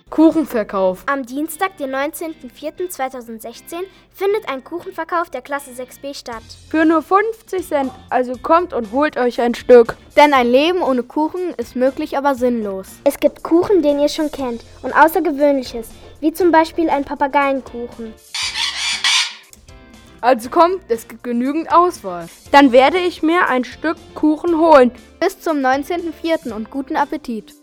Kuchenverkauf. Am Dienstag, den 19.04.2016, findet ein Kuchenverkauf der Klasse 6b statt. Für nur 50 Cent, also kommt und holt euch ein Stück. Denn ein Leben ohne Kuchen ist möglich, aber sinnlos. Es gibt Kuchen, den ihr schon kennt und Außergewöhnliches, wie zum Beispiel ein Papageienkuchen. Also kommt, es gibt genügend Auswahl. Dann werde ich mir ein Stück Kuchen holen. Bis zum 19.04. und guten Appetit.